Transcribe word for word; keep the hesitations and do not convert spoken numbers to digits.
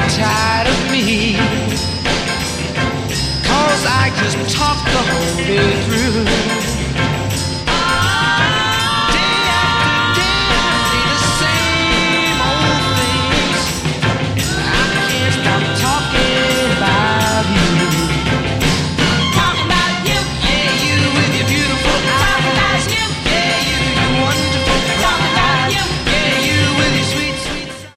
tired of me, 'cause I just talk the whole day through.